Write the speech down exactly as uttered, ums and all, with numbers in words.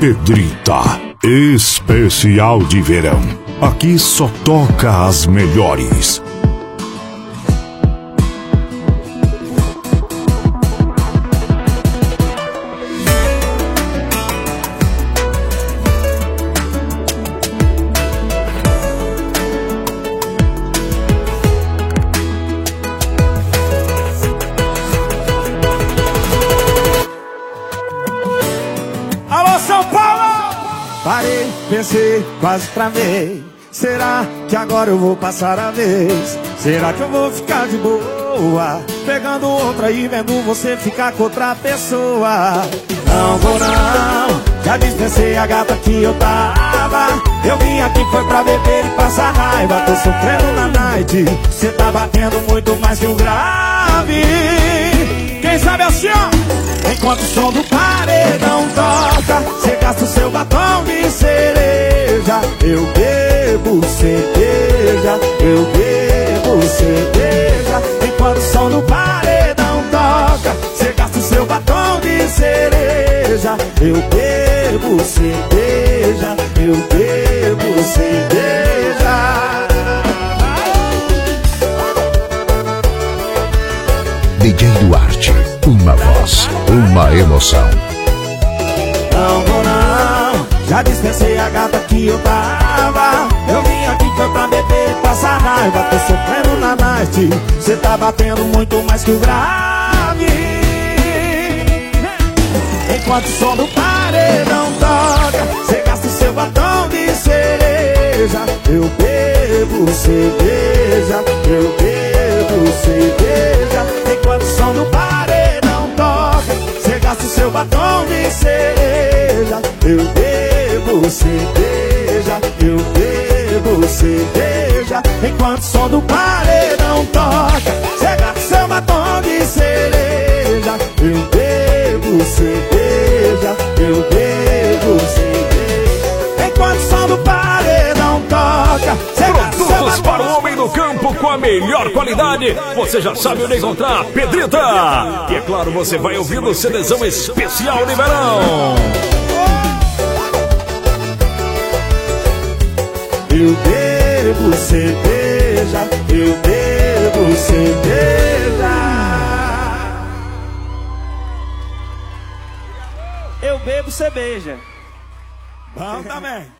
Pedrita, especial de verão. Aqui só toca as melhores. Parei, pensei, quase travei. Será que agora eu vou passar a vez? Será que eu vou ficar de boa, pegando outra e vendo você ficar com outra pessoa? Não vou não, já dispensei a gata que eu tava. Eu vim aqui foi pra beber e passar raiva. Tô sofrendo na night, cê tá batendo muito mais que um grave. Quem sabe assim, ó, enquanto o som do paredão toca, cê gasta o seu batom de cereja. Eu bebo cerveja, eu bebo cerveja. Enquanto o som do paredão toca, cê gasta o seu batom de cereja. Eu bebo cerveja, eu bebo cerveja. D J Duarte, uma voz, uma emoção. Não vou não, já dispensei a gata que eu tava. Eu vim aqui foi pra beber e passar raiva. Tô sofrendo na night, cê tá batendo muito mais que o grave. Enquanto o som do paredão toca, cê gasta o seu batom de cereja. Eu bebo cerveja, eu bebo cerveja. Enquanto o som do paredão toca, cê gasta o seu batom de cereja. Eu bebo cerveja, eu bebo cerveja. Enquanto o som do paredão toca, cê gasta o seu batom de cereja. Eu bebo cerveja, eu bebo cerveja. Enquanto o som do paredão toca, cê gasta o seu Produtos para o homem do campo com a melhor qualidade. Você já sabe onde encontrar Pedrita. E é claro, você vai ouvir o CDzão especial de verão. Eu bebo cerveja, eu bebo cerveja. Eu bebo cerveja. Bom também.